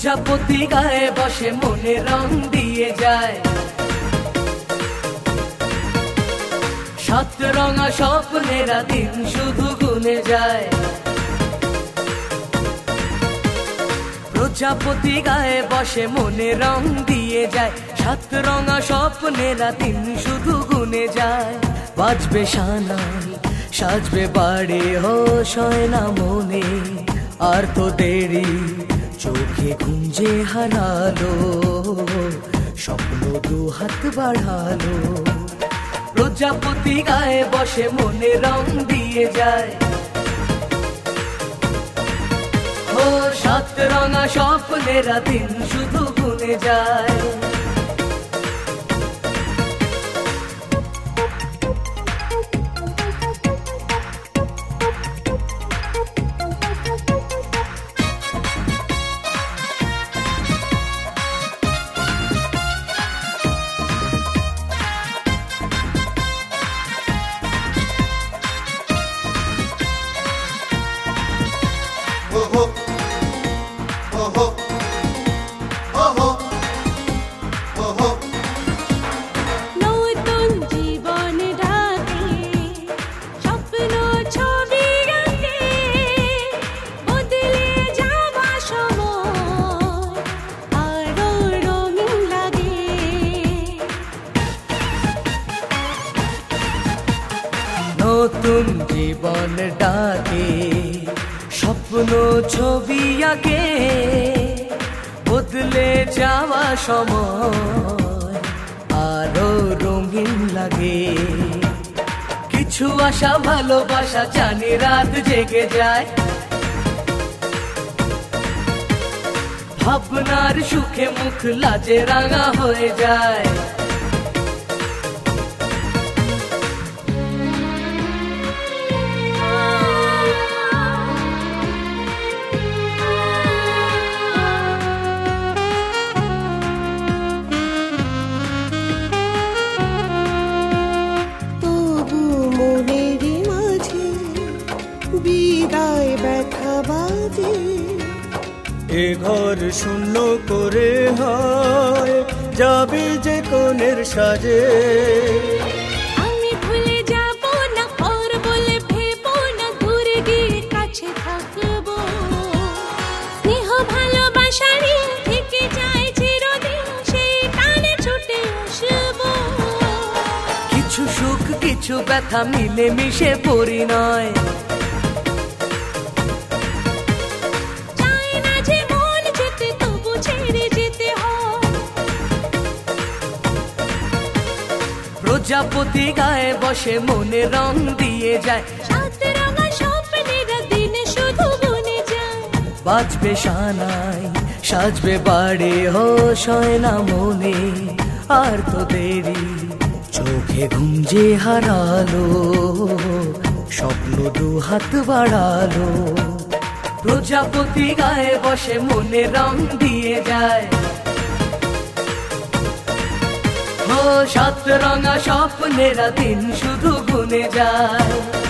প্রজাপতি গায়ে বসে মনে রং দিয়ে যায়, সাত রঙা স্বপ্নেরা দিন শুধু গুনে যায়। প্রজাপতি গায়ে বসে মনে রং দিয়ে যায়, সাত রঙা স্বপ্নেরা দিন শুধু গুনে যায়। বাজবে সানাই সাজবে বাড়ি, হোশ হয় না মনে আর তো দেরি, চোখে গুঞ্জে হারালো স্বপ্ন দু হাত বাড়ালো। প্রজাপতি গায়ে বসে মনে রং দিয়ে যায়, ও সাত রঙা স্বপ্নেরা দিন শুধু গুনে যায়। নতুন জীবন ডাকে, স্বপ্ন ছবি আঁকে, বদলে যাওয়া সময় আরো রঙিন লাগে। নতুন জীবন ডাকে, স্বপ্ন ছবি আঁকে, বদলে যাওয়া সময় আরো রঙিন লাগে। কিছু আশা ভালোবাসা জানি রাত জেগে যায়, ভাবনার সুখে মুখ লাজে রাঙা হয়ে যায়। বিদায় ব্যথা বাজে, এ ঘর শূন্য করে হয় যাবে যে কোণের সাজে। আমি ভুলে যাব না পর বলে ভেবো না, দূরে গিয়ে কাছে থাকবো। স্নেহ ভালোবাসারই থেকে যায় চিরদিন, সেই টানে ছুটে আসবো। কিছু সুখ কিছু ব্যথা মিলে মিশে পরিণয়, প্রজাপতি গায়ে বসে মনে রং দিয়ে যায়, সাত রঙা স্বপ্নেরা দিনে শুধু গুনে যায়। বাজবে সানাই সাজবে বাড়ি, হোশ হয় না মনে আর তো দেরি, চোখে ঘুম যে হারালো স্বপ্ন দু হাত বাড়ালো। প্রজাপতি গায়ে বসে মনে রং দিয়ে যায়, ও সাত রঙা স্বপ্নেরা দিন শুধু গুনে যায়।